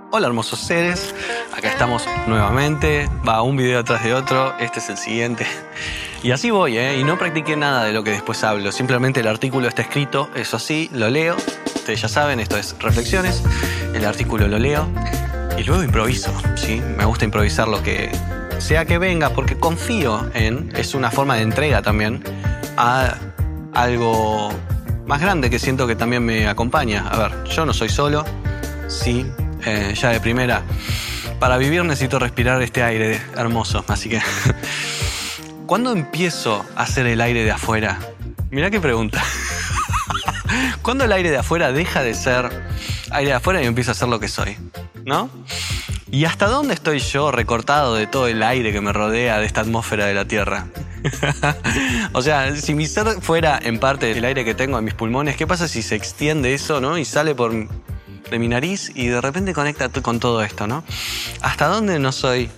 Hola hermosos seres, acá estamos nuevamente, va un video atrás de otro, este es el siguiente. Y así voy, y no practiqué nada de lo que después hablo, simplemente el artículo está escrito, eso sí, lo leo, ustedes ya saben, esto es reflexiones, el artículo lo leo y luego improviso, ¿sí? Me gusta improvisar lo que sea que venga porque confío en, es una forma de entrega también a algo más grande que siento que también me acompaña. A ver, yo no soy solo, sí. Ya de primera, para vivir necesito respirar este aire hermoso, así que ¿cuándo empiezo a hacer el aire de afuera? Mirá qué pregunta. ¿Cuándo el aire de afuera deja de ser aire de afuera y empiezo a ser lo que soy? ¿No? ¿Y hasta dónde estoy yo recortado de todo el aire que me rodea de esta atmósfera de la Tierra? O sea, si mi ser fuera en parte el aire que tengo en mis pulmones, ¿qué pasa si se extiende eso, ¿no? Y sale de mi nariz y de repente conecta con todo esto, ¿no? ¿Hasta dónde no soy?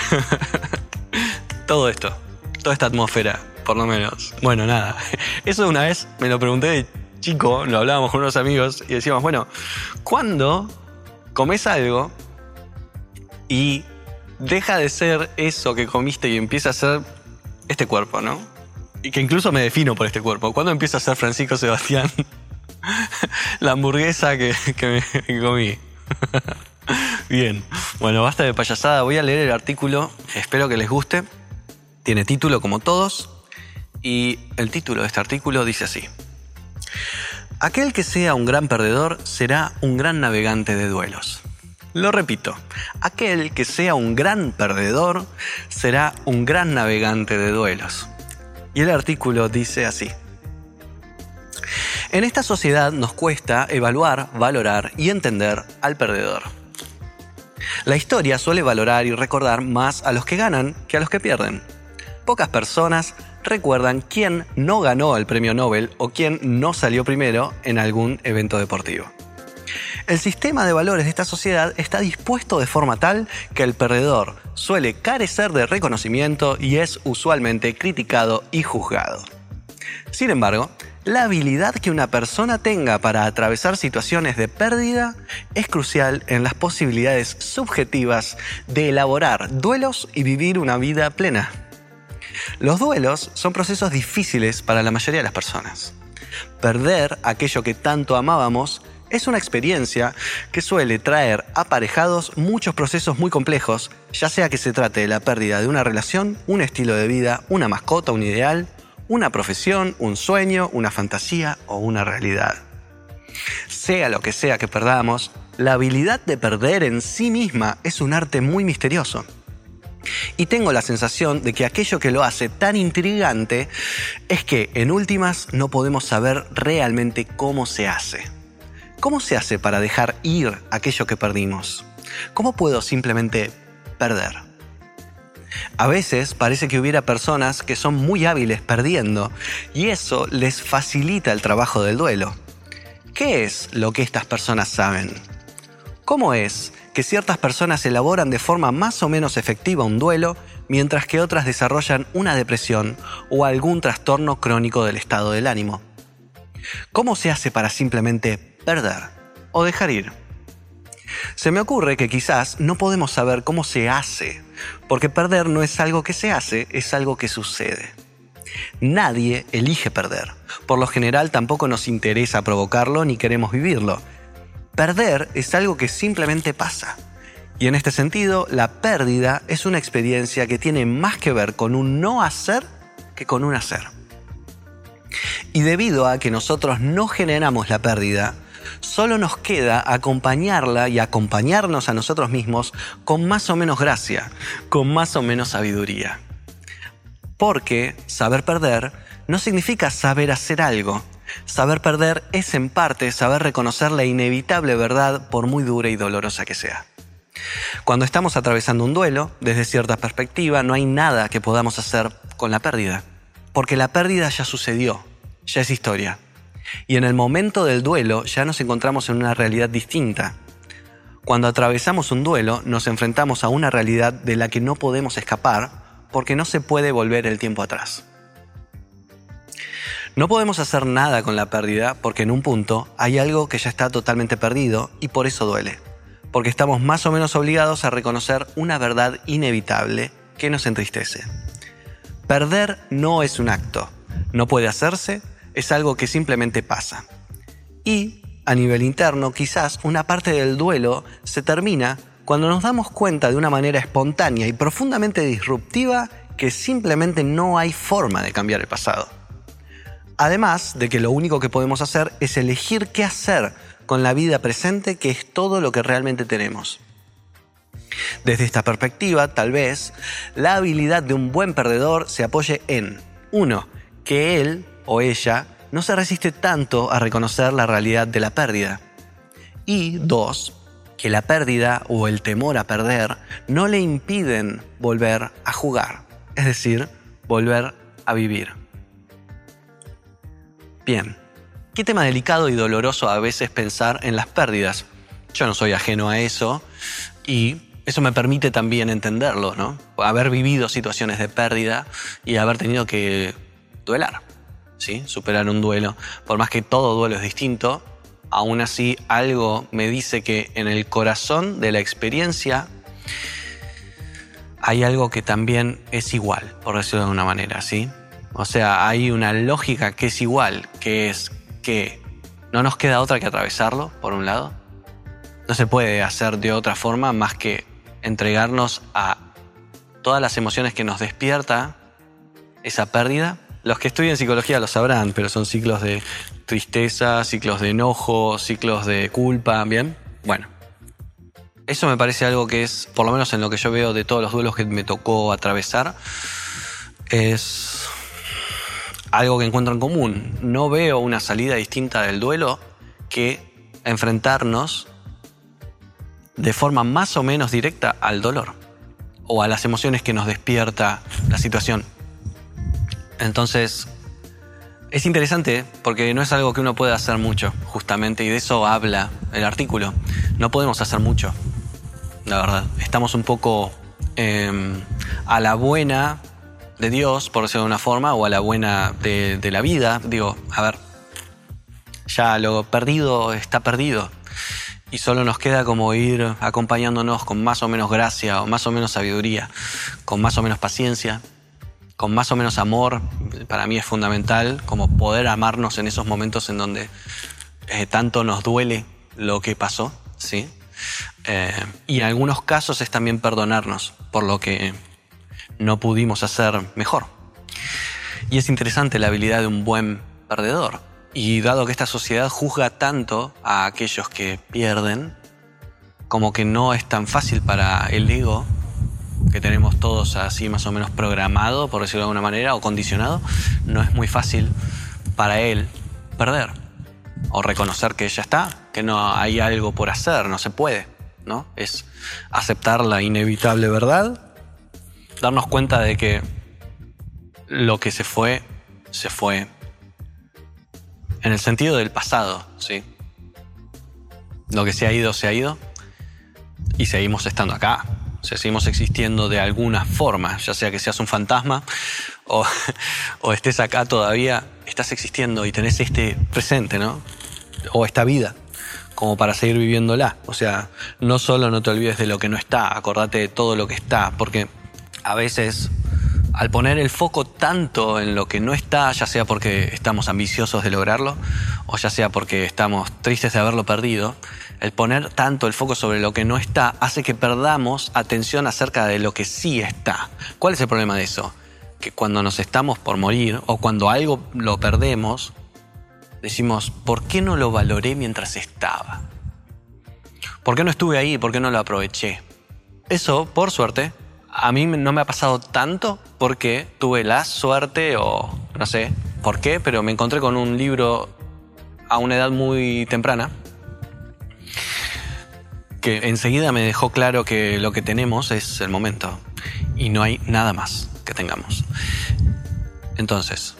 Todo esto, toda esta atmósfera, por lo menos. Bueno, nada. Eso una vez me lo pregunté de chico, lo hablábamos con unos amigos y decíamos, bueno, ¿cuándo comes algo y deja de ser eso que comiste y empieza a ser este cuerpo, ¿no? Y que incluso me defino por este cuerpo. ¿Cuándo empieza a ser Francisco Sebastián? La hamburguesa que comí. Bien, bueno, basta de payasada. Voy a leer el artículo, espero que les guste. Tiene título como todos. Y el título de este artículo dice así: aquel que sea un gran perdedor será un gran navegante de duelos. Lo repito, aquel que sea un gran perdedor será un gran navegante de duelos. Y el artículo dice así: en esta sociedad nos cuesta evaluar, valorar y entender al perdedor. La historia suele valorar y recordar más a los que ganan que a los que pierden. Pocas personas recuerdan quién no ganó el premio Nobel o quién no salió primero en algún evento deportivo. El sistema de valores de esta sociedad está dispuesto de forma tal que el perdedor suele carecer de reconocimiento y es usualmente criticado y juzgado. Sin embargo, la habilidad que una persona tenga para atravesar situaciones de pérdida es crucial en las posibilidades subjetivas de elaborar duelos y vivir una vida plena. Los duelos son procesos difíciles para la mayoría de las personas. Perder aquello que tanto amábamos es una experiencia que suele traer aparejados muchos procesos muy complejos, ya sea que se trate de la pérdida de una relación, un estilo de vida, una mascota, un ideal, una profesión, un sueño, una fantasía o una realidad. Sea lo que sea que perdamos, la habilidad de perder en sí misma es un arte muy misterioso. Y tengo la sensación de que aquello que lo hace tan intrigante es que, en últimas, no podemos saber realmente cómo se hace. ¿Cómo se hace para dejar ir aquello que perdimos? ¿Cómo puedo simplemente perder? A veces parece que hubiera personas que son muy hábiles perdiendo y eso les facilita el trabajo del duelo. ¿Qué es lo que estas personas saben? ¿Cómo es que ciertas personas elaboran de forma más o menos efectiva un duelo mientras que otras desarrollan una depresión o algún trastorno crónico del estado del ánimo? ¿Cómo se hace para simplemente perder o dejar ir? Se me ocurre que quizás no podemos saber cómo se hace, porque perder no es algo que se hace, es algo que sucede. Nadie elige perder. Por lo general tampoco nos interesa provocarlo ni queremos vivirlo. Perder es algo que simplemente pasa. Y en este sentido, la pérdida es una experiencia que tiene más que ver con un no hacer que con un hacer. Y debido a que nosotros no generamos la pérdida, solo nos queda acompañarla y acompañarnos a nosotros mismos con más o menos gracia, con más o menos sabiduría. Porque saber perder no significa saber hacer algo. Saber perder es en parte saber reconocer la inevitable verdad por muy dura y dolorosa que sea. Cuando estamos atravesando un duelo, desde cierta perspectiva, no hay nada que podamos hacer con la pérdida. Porque la pérdida ya sucedió, ya es historia. Y en el momento del duelo ya nos encontramos en una realidad distinta. Cuando atravesamos un duelo, nos enfrentamos a una realidad de la que no podemos escapar porque no se puede volver el tiempo atrás. No podemos hacer nada con la pérdida porque en un punto hay algo que ya está totalmente perdido y por eso duele. porque estamos más o menos obligados a reconocer una verdad inevitable que nos entristece. Perder no es un acto, no puede hacerse, es algo que simplemente pasa. Y, a nivel interno, quizás una parte del duelo se termina cuando nos damos cuenta de una manera espontánea y profundamente disruptiva que simplemente no hay forma de cambiar el pasado. Además de que lo único que podemos hacer es elegir qué hacer con la vida presente, que es todo lo que realmente tenemos. Desde esta perspectiva, tal vez, la habilidad de un buen perdedor se apoye en 1. Que él o ella no se resiste tanto a reconocer la realidad de la pérdida. Y 2. Que la pérdida o el temor a perder no le impiden volver a jugar, es decir, volver a vivir. Bien, qué tema delicado y doloroso a veces pensar en las pérdidas. Yo no soy ajeno a eso y eso me permite también entenderlo, ¿no? Haber vivido situaciones de pérdida y haber tenido que duelar, ¿sí? Superar un duelo. Por más que todo duelo es distinto, aún así algo me dice que en el corazón de la experiencia hay algo que también es igual, por decirlo de alguna manera, ¿sí? O sea, hay una lógica que es igual, que es que no nos queda otra que atravesarlo, por un lado. No se puede hacer de otra forma más que entregarnos a todas las emociones que nos despierta esa pérdida. Los que estudian psicología lo sabrán, pero son ciclos de tristeza, ciclos de enojo, ciclos de culpa, ¿bien? Bueno, eso me parece algo que es, por lo menos en lo que yo veo de todos los duelos que me tocó atravesar, es algo que encuentro en común. No veo una salida distinta del duelo que enfrentarnos de forma más o menos directa al dolor o a las emociones que nos despierta la situación. Entonces, es interesante porque no es algo que uno pueda hacer mucho, justamente, y de eso habla el artículo. No podemos hacer mucho, la verdad. Estamos un poco a la buena de Dios, por decirlo de una forma, o a la buena de la vida. Digo, a ver, ya lo perdido está perdido y solo nos queda como ir acompañándonos con más o menos gracia o más o menos sabiduría, con más o menos paciencia, con más o menos amor. Para mí es fundamental como poder amarnos en esos momentos en donde tanto nos duele lo que pasó, ¿sí? Y en algunos casos es también perdonarnos por lo que no pudimos hacer mejor. Y es interesante la habilidad de un buen perdedor. Y dado que esta sociedad juzga tanto a aquellos que pierden, como que no es tan fácil para el ego, que tenemos todos así más o menos programado, por decirlo de alguna manera, o condicionado, no es muy fácil para él perder. O reconocer que ya está, que no hay algo por hacer, no se puede, ¿no? Es aceptar la inevitable verdad, darnos cuenta de que lo que se fue en el sentido del pasado, ¿sí? Lo que se ha ido y seguimos estando acá. O sea, seguimos existiendo de alguna forma, ya sea que seas un fantasma o estés acá todavía, estás existiendo y tenés este presente, ¿no? O esta vida, como para seguir viviéndola. O sea, no solo no te olvides de lo que no está, acordate de todo lo que está, porque a veces al poner el foco tanto en lo que no está, ya sea porque estamos ambiciosos de lograrlo o ya sea porque estamos tristes de haberlo perdido, el poner tanto el foco sobre lo que no está hace que perdamos atención acerca de lo que sí está. ¿Cuál es el problema de eso? Que cuando nos estamos por morir o cuando algo lo perdemos, decimos, ¿por qué no lo valoré mientras estaba? ¿Por qué no estuve ahí? ¿Por qué no lo aproveché? Eso, por suerte, a mí no me ha pasado tanto porque tuve la suerte o no sé por qué, pero me encontré con un libro a una edad muy temprana que enseguida me dejó claro que lo que tenemos es el momento y no hay nada más que tengamos. Entonces,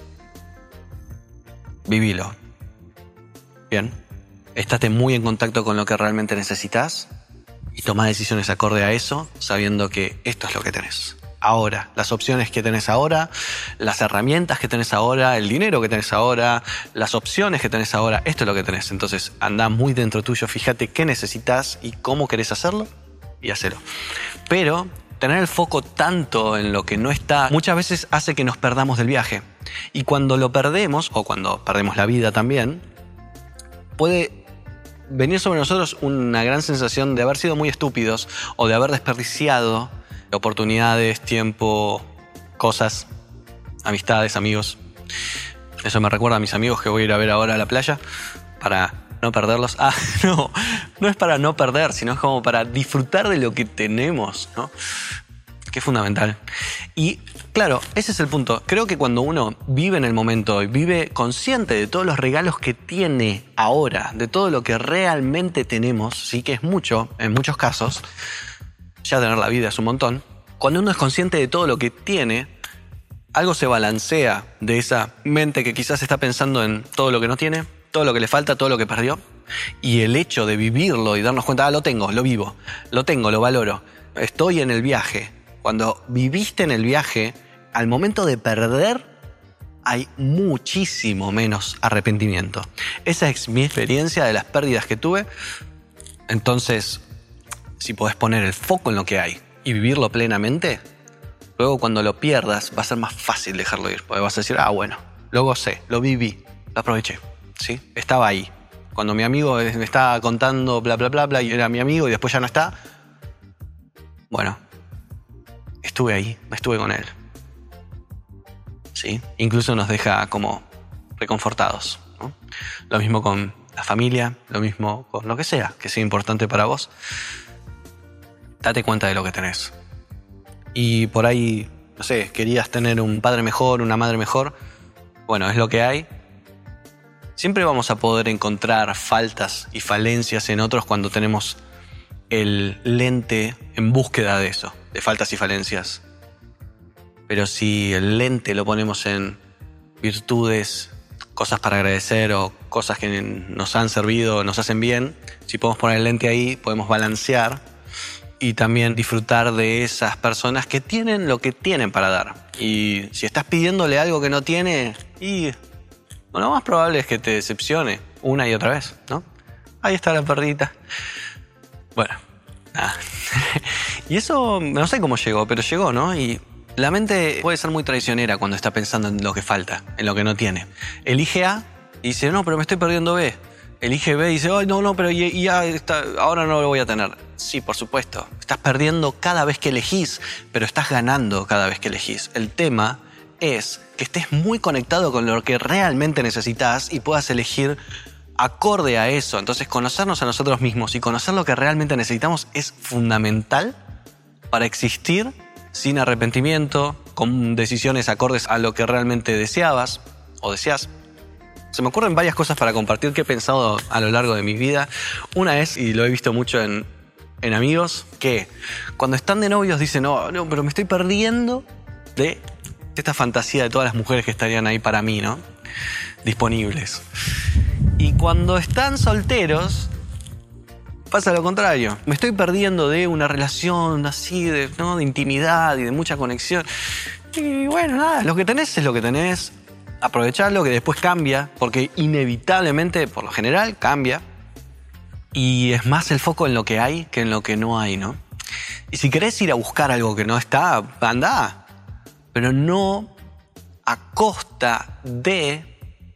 vivilo. Bien, estate muy en contacto con lo que realmente necesitas y toma decisiones acorde a eso, sabiendo que esto es lo que tenés. ahora, las opciones que tenés ahora, las herramientas que tenés ahora, el dinero que tenés ahora, las opciones que tenés ahora, esto es lo que tenés. Entonces anda muy dentro tuyo, fíjate qué necesitas y cómo querés hacerlo y hacelo. Pero tener el foco tanto en lo que no está muchas veces hace que nos perdamos del viaje. Y cuando lo perdemos, o cuando perdemos la vida también, puede venir sobre nosotros una gran sensación de haber sido muy estúpidos o de haber desperdiciado oportunidades, tiempo, cosas, amistades, amigos. Eso me recuerda a mis amigos que voy a ir a ver ahora a la playa para no perderlos. No es para no perder, sino es como para disfrutar de lo que tenemos, ¿no? Que es fundamental. Y claro, ese es el punto. Creo que cuando uno vive en el momento y vive consciente de todos los regalos que tiene ahora, de todo lo que realmente tenemos, sí que es mucho, en muchos casos, ya tener la vida es un montón. Cuando uno es consciente de todo lo que tiene, algo se balancea de esa mente que quizás está pensando en todo lo que no tiene, todo lo que le falta, todo lo que perdió. Y el hecho de vivirlo y darnos cuenta, lo tengo, lo vivo, lo tengo, lo valoro, estoy en el viaje. Cuando viviste en el viaje, al momento de perder, hay muchísimo menos arrepentimiento. Esa es mi experiencia de las pérdidas que tuve. Entonces, si podés poner el foco en lo que hay y vivirlo plenamente, luego cuando lo pierdas va a ser más fácil dejarlo ir. Porque vas a decir, bueno, lo gocé, lo viví, lo aproveché, ¿sí? Estaba ahí. Cuando mi amigo me estaba contando bla, bla, bla, bla, y era mi amigo y después ya no está, bueno, estuve ahí, estuve con él. ¿Sí? Incluso nos deja como reconfortados, ¿no? Lo mismo con la familia, lo mismo con lo que sea importante para vos. Date cuenta de lo que tenés. Y por ahí, no sé, querías tener un padre mejor, una madre mejor. Bueno, es lo que hay. Siempre vamos a poder encontrar faltas y falencias en otros cuando tenemos el lente en búsqueda de eso, de faltas y falencias. Pero si el lente lo ponemos en virtudes, cosas para agradecer o cosas que nos han servido, nos hacen bien, si podemos poner el lente ahí, podemos balancear y también disfrutar de esas personas que tienen lo que tienen para dar. Y si estás pidiéndole algo que no tiene, lo más probable es que te decepcione una y otra vez, ¿no? Ahí está la perrita. Bueno, nada. Y eso no sé cómo llegó, pero llegó, ¿no? Y la mente puede ser muy traicionera cuando está pensando en lo que falta, en lo que no tiene. Elige A y dice, no, pero me estoy perdiendo B. Elige B y dice, ay, no, pero ya está, ahora no lo voy a tener. Sí, por supuesto. Estás perdiendo cada vez que elegís, pero estás ganando cada vez que elegís. El tema es que estés muy conectado con lo que realmente necesitas y puedas elegir acorde a eso. Entonces, conocernos a nosotros mismos y conocer lo que realmente necesitamos es fundamental para existir sin arrepentimiento, con decisiones acordes a lo que realmente deseabas o deseas. Se me ocurren varias cosas para compartir que he pensado a lo largo de mi vida. Una es, y lo he visto mucho en amigos, que cuando están de novios dicen, no, pero me estoy perdiendo de esta fantasía de todas las mujeres que estarían ahí para mí, ¿no? Disponibles. Y cuando están solteros, pasa lo contrario. Me estoy perdiendo de una relación así, ¿no? De intimidad y de mucha conexión. Y bueno, nada, lo que tenés es lo que tenés. Aprovecharlo, que después cambia, porque inevitablemente, por lo general, cambia. Y es más el foco en lo que hay que en lo que no hay, ¿no? Y si querés ir a buscar algo que no está, andá. Pero no a costa de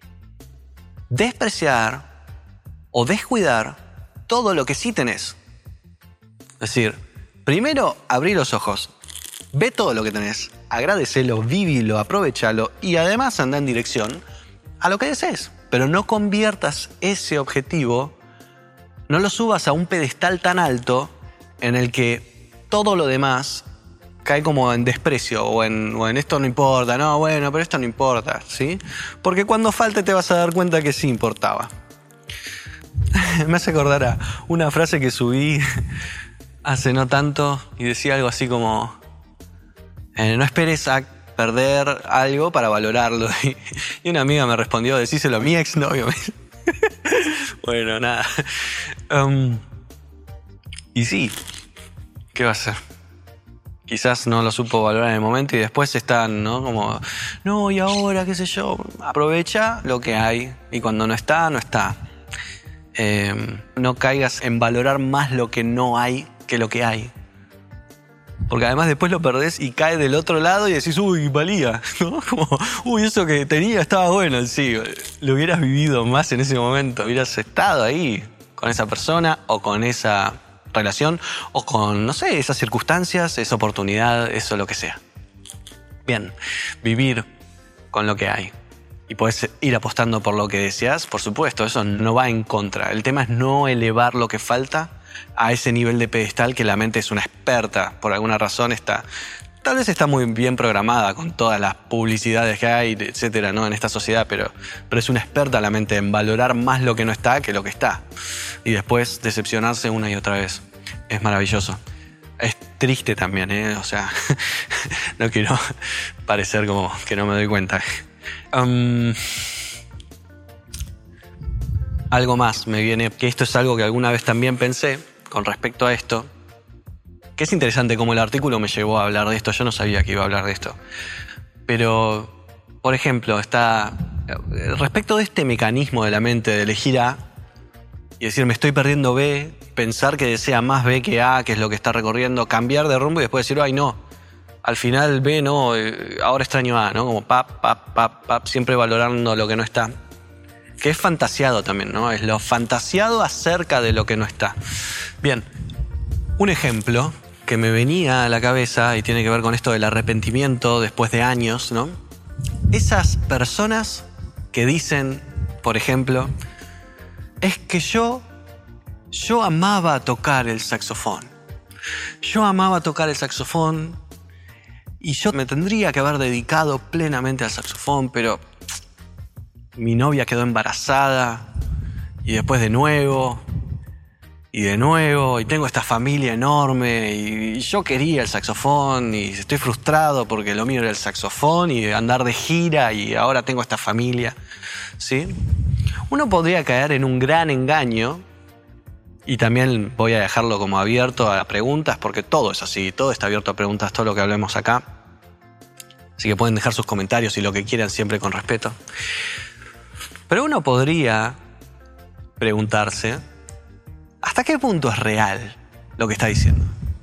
despreciar o descuidar todo lo que sí tenés. Es decir, primero abrí los ojos, ve todo lo que tenés, agradecelo, vívilo, aprovechalo y además anda en dirección a lo que desees. Pero no conviertas ese objetivo, no lo subas a un pedestal tan alto en el que todo lo demás cae como en desprecio o en esto no importa, no, bueno, pero esto no importa, ¿sí? Porque cuando falte te vas a dar cuenta que sí importaba. Me hace acordar a una frase que subí hace no tanto y decía algo así como no esperes a perder algo para valorarlo. Y una amiga me respondió, decíselo a mi exnovio. Bueno, nada. Y sí, ¿qué va a ser? Quizás no lo supo valorar en el momento y después están, ¿no? Como, no, y ahora, qué sé yo. Aprovecha lo que hay y cuando no está, no está. No caigas en valorar más lo que no hay que lo que hay. Porque además después lo perdés y cae del otro lado y decís, uy, valía, ¿no? Como, uy, eso que tenía estaba bueno. Sí, lo hubieras vivido más en ese momento, hubieras estado ahí con esa persona o con esa relación o con, no sé, esas circunstancias, esa oportunidad, eso lo que sea. Bien, vivir con lo que hay. Y podés ir apostando por lo que deseas, por supuesto, eso no va en contra. El tema es no elevar lo que falta a ese nivel de pedestal que la mente es una experta, por alguna razón tal vez está muy bien programada con todas las publicidades que hay, etcétera, ¿no? En esta sociedad, pero es una experta la mente en valorar más lo que no está que lo que está. Y después decepcionarse una y otra vez. Es maravilloso. Es triste también, ¿eh? O sea, no quiero parecer como que no me doy cuenta. Algo más me viene, que esto es algo que alguna vez también pensé con respecto a esto, que es interesante cómo el artículo me llevó a hablar de esto. Yo no sabía que iba a hablar de esto. Pero, por ejemplo, respecto de este mecanismo de la mente de elegir A y decir me estoy perdiendo B, pensar que desea más B que A, que es lo que está recorriendo, cambiar de rumbo y después decir, ay no, al final B no, ahora extraño A, ¿no? Como pap, siempre valorando lo que no está. Que es fantasiado también, ¿no? Es lo fantasiado acerca de lo que no está. Bien, un ejemplo que me venía a la cabeza y tiene que ver con esto del arrepentimiento después de años, ¿no? Esas personas que dicen, por ejemplo, es que yo amaba tocar el saxofón. Yo amaba tocar el saxofón y yo me tendría que haber dedicado plenamente al saxofón, pero mi novia quedó embarazada y después de nuevo y tengo esta familia enorme y yo quería el saxofón y estoy frustrado porque lo mío era el saxofón y andar de gira y ahora tengo esta familia, ¿sí? Uno podría caer en un gran engaño y también voy a dejarlo como abierto a preguntas porque todo es así, todo está abierto a preguntas, todo lo que hablemos acá. Así que pueden dejar sus comentarios y lo que quieran siempre con respeto. Pero uno podría preguntarse, ¿hasta qué punto es real lo que está diciendo?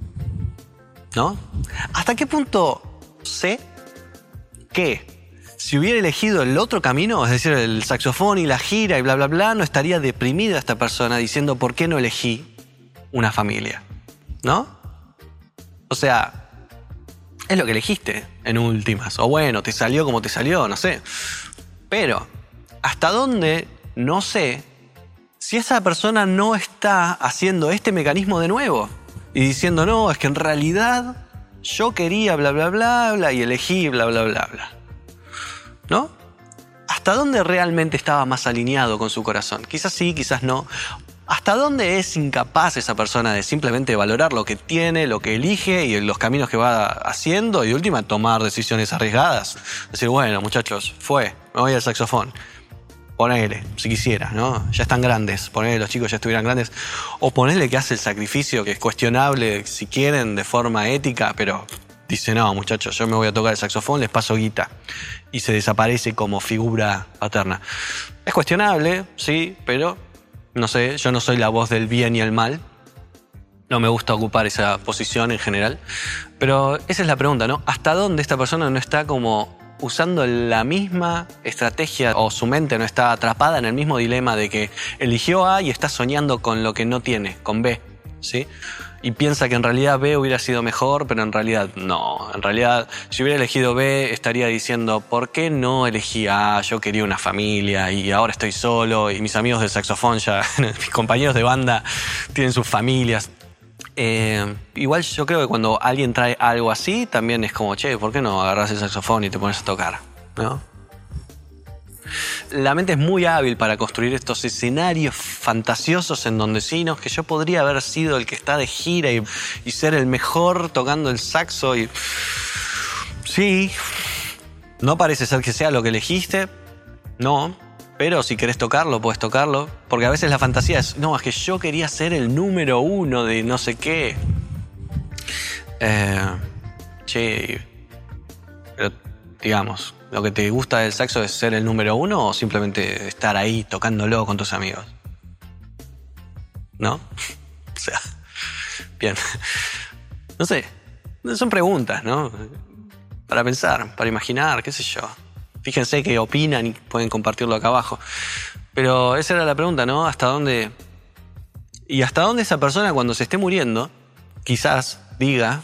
¿No? ¿Hasta qué punto sé que si hubiera elegido el otro camino, es decir, el saxofón y la gira y bla, bla, bla, no estaría deprimida esta persona diciendo ¿por qué no elegí una familia? ¿No? O sea, es lo que elegiste en últimas. O bueno, te salió como te salió, no sé. Pero ¿hasta dónde? No sé si esa persona no está haciendo este mecanismo de nuevo y diciendo, no, es que en realidad yo quería bla, bla, bla, bla y elegí bla, bla, bla, bla. ¿No? ¿Hasta dónde realmente estaba más alineado con su corazón? Quizás sí, quizás no. ¿Hasta dónde es incapaz esa persona de simplemente valorar lo que tiene, lo que elige y los caminos que va haciendo y de última tomar decisiones arriesgadas? Decir, bueno, muchachos, me voy al saxofón. Ponele, si quisiera, ¿no? Ya están grandes, ponele, los chicos ya estuvieran grandes. O ponele que hace el sacrificio, que es cuestionable si quieren de forma ética, pero dice, no, muchachos, yo me voy a tocar el saxofón, les paso guita. Y se desaparece como figura paterna. Es cuestionable, sí, pero no sé, yo no soy la voz del bien y el mal. No me gusta ocupar esa posición en general. Pero esa es la pregunta, ¿no? ¿Hasta dónde esta persona no está como usando la misma estrategia o su mente no está atrapada en el mismo dilema de que eligió A y está soñando con lo que no tiene, con B, ¿sí? Y piensa que en realidad B hubiera sido mejor, pero en realidad no. En realidad, si hubiera elegido B, estaría diciendo, ¿por qué no elegí A? Yo quería una familia y ahora estoy solo y mis amigos del saxofón ya, mis compañeros de banda tienen sus familias. Igual yo creo que cuando alguien trae algo así, también es como, che, ¿por qué no agarras el saxofón y te pones a tocar? ¿No? La mente es muy hábil para construir estos escenarios fantasiosos en donde sí, ¿no? Que yo podría haber sido el que está de gira y ser el mejor tocando el saxo y... Sí, no parece ser que sea lo que elegiste, no, pero si querés tocarlo, puedes tocarlo, porque a veces la fantasía es, no, es que yo quería ser el número 1 de no sé qué. che, pero digamos, ¿lo que te gusta del sexo es ser el número uno o simplemente estar ahí tocándolo con tus amigos? ¿No? O sea, bien. No sé, son preguntas, ¿no? Para pensar, para imaginar, qué sé yo. Fíjense qué opinan y pueden compartirlo acá abajo. Pero esa era la pregunta, ¿no? ¿Hasta dónde? Y hasta dónde esa persona cuando se esté muriendo, quizás diga,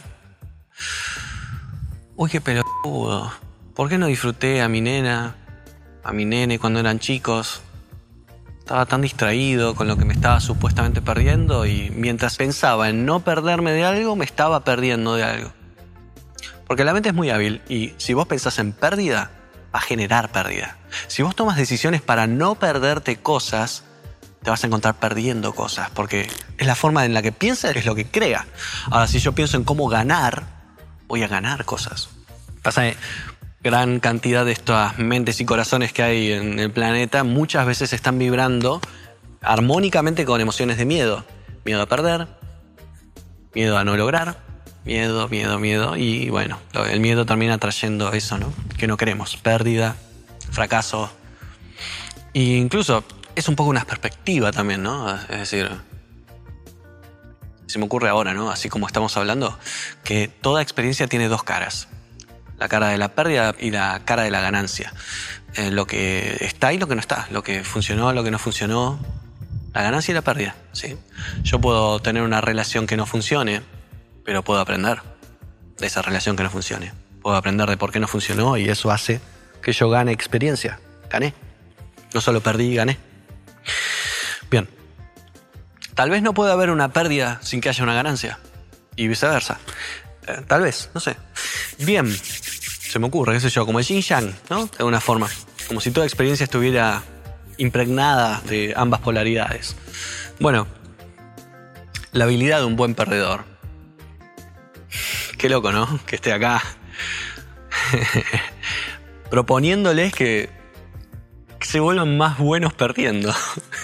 uy, qué pelotudo, ¿por qué no disfruté a mi nena, a mi nene cuando eran chicos? Estaba tan distraído con lo que me estaba supuestamente perdiendo y mientras pensaba en no perderme de algo, me estaba perdiendo de algo. Porque la mente es muy hábil y si vos pensás en pérdida, va a generar pérdida. Si vos tomas decisiones para no perderte cosas, te vas a encontrar perdiendo cosas, porque es la forma en la que piensas, es lo que crea. Ahora, si yo pienso en cómo ganar, voy a ganar cosas. Pasa que gran cantidad de estas mentes y corazones que hay en el planeta muchas veces están vibrando armónicamente con emociones de miedo. Miedo a perder, miedo a no lograr, miedo, y bueno, el miedo termina trayendo eso, ¿no? Que no queremos, pérdida, fracaso. E incluso es un poco una perspectiva también, ¿no? Es decir, se me ocurre ahora, ¿no? Así como estamos hablando, que toda experiencia tiene dos caras. La cara de la pérdida y la cara de la ganancia. Lo que está y lo que no está. Lo que funcionó, lo que no funcionó. La ganancia y la pérdida, ¿sí? Yo puedo tener una relación que no funcione, pero puedo aprender de esa relación que no funcione. Puedo aprender de por qué no funcionó y eso hace que yo gane experiencia. Gané. No solo perdí, gané. Bien. Tal vez no pueda haber una pérdida sin que haya una ganancia. Y viceversa. Tal vez, no sé. Bien. Se me ocurre, qué sé yo, como el yin yang, ¿no? De alguna forma. Como si toda experiencia estuviera impregnada de ambas polaridades. Bueno. La habilidad de un buen perdedor. Qué loco, ¿no? Que esté acá proponiéndoles que se vuelvan más buenos perdiendo.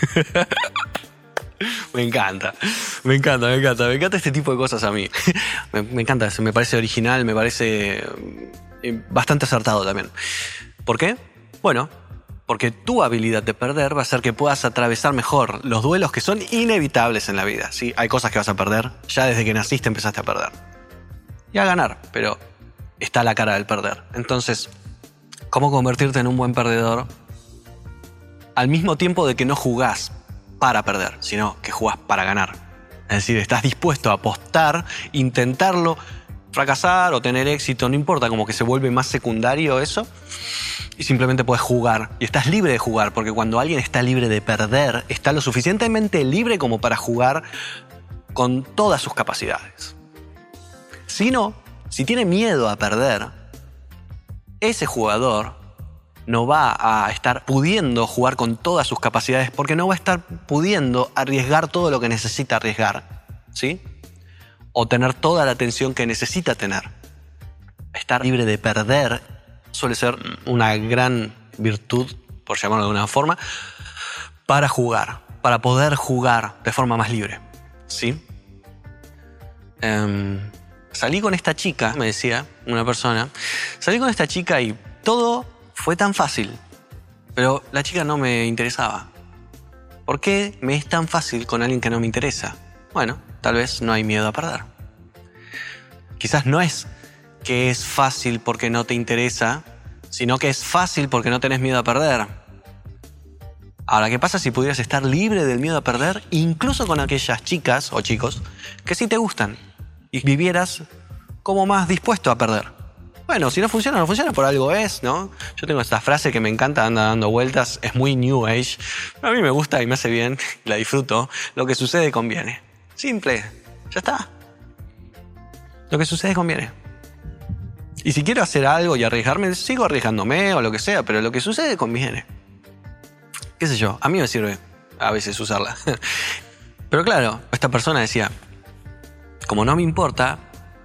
Me encanta este tipo de cosas a mí. Me encanta, me parece original, me parece bastante acertado también. ¿Por qué? Bueno, porque tu habilidad de perder va a hacer que puedas atravesar mejor los duelos que son inevitables en la vida, ¿sí? Hay cosas que vas a perder, ya desde que naciste empezaste a perder. Y a ganar, pero está la cara del perder. Entonces, ¿cómo convertirte en un buen perdedor? Al mismo tiempo de que no jugás para perder, sino que jugás para ganar. Es decir, estás dispuesto a apostar, intentarlo, fracasar o tener éxito, no importa, como que se vuelve más secundario eso. Y simplemente puedes jugar. Y estás libre de jugar, porque cuando alguien está libre de perder, está lo suficientemente libre como para jugar con todas sus capacidades. Si no, si tiene miedo a perder, ese jugador no va a estar pudiendo jugar con todas sus capacidades porque no va a estar pudiendo arriesgar todo lo que necesita arriesgar, ¿sí? O tener toda la atención que necesita tener. Estar libre de perder suele ser una gran virtud, por llamarlo de alguna forma, para jugar, para poder jugar de forma más libre, ¿sí? Salí con esta chica, me decía una persona, salí con esta chica y todo fue tan fácil, pero la chica no me interesaba. ¿Por qué me es tan fácil con alguien que no me interesa? Bueno, tal vez no hay miedo a perder. Quizás no es que es fácil porque no te interesa, sino que es fácil porque no tenés miedo a perder. Ahora, ¿qué pasa si pudieras estar libre del miedo a perder, incluso con aquellas chicas o chicos que sí te gustan y vivieras como más dispuesto a perder? Bueno, si no funciona, no funciona, por algo es, ¿no? Yo tengo esta frase que me encanta, anda dando vueltas, es muy New Age, pero a mí me gusta y me hace bien, la disfruto. Lo que sucede conviene. Simple, ya está. Lo que sucede conviene. Y si quiero hacer algo y arriesgarme, sigo arriesgándome o lo que sea, pero lo que sucede conviene. ¿Qué sé yo? A mí me sirve a veces usarla. Pero claro, esta persona decía, como no me importa,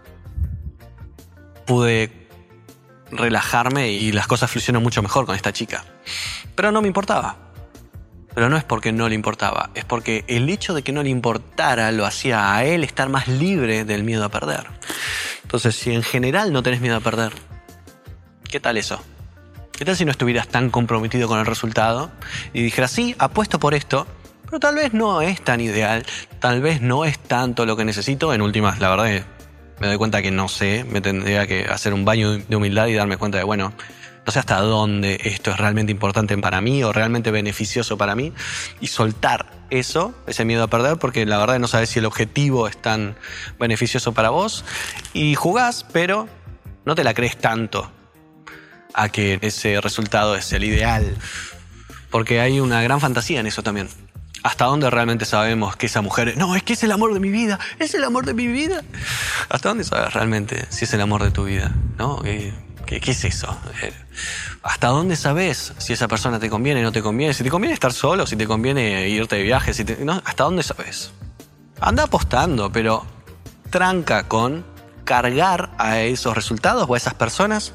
pude relajarme y las cosas fluyeron mucho mejor con esta chica. Pero no me importaba. Pero no es porque no le importaba, es porque el hecho de que no le importara lo hacía a él estar más libre del miedo a perder. Entonces, si en general no tenés miedo a perder, ¿qué tal eso? ¿Qué tal si no estuvieras tan comprometido con el resultado y dijeras, sí, apuesto por esto, pero tal vez no es tan ideal, tal vez no es tanto lo que necesito? En últimas, la verdad es que me doy cuenta que no sé, me tendría que hacer un baño de humildad y darme cuenta de, bueno, no sé hasta dónde esto es realmente importante para mí o realmente beneficioso para mí, y soltar eso, ese miedo a perder, porque la verdad no sabes si el objetivo es tan beneficioso para vos, y jugás, pero no te la crees tanto a que ese resultado es el ideal, porque hay una gran fantasía en eso también. ¿Hasta dónde realmente sabemos que esa mujer... No, es que es el amor de mi vida, es el amor de mi vida? ¿Hasta dónde sabes realmente si es el amor de tu vida? ¿No? ¿Qué es eso? ¿Hasta dónde sabes si esa persona te conviene o no te conviene? Si te conviene estar solo, si te conviene irte de viaje, ¿no? ¿Hasta dónde sabes? Anda apostando, pero tranca con cargar a esos resultados o a esas personas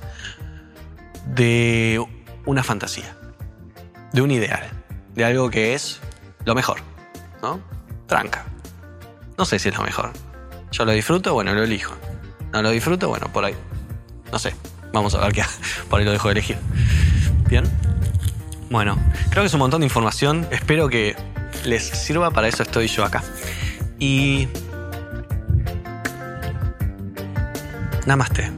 de una fantasía, de un ideal, de algo que es lo mejor, ¿no? Tranca. No sé si es lo mejor. Yo lo disfruto, bueno, lo elijo. No lo disfruto, bueno, por ahí. No sé. Vamos a ver qué. Por ahí lo dejo de elegir. Bien. Bueno, creo que es un montón de información. Espero que les sirva. Para eso estoy yo acá. Y... Namaste.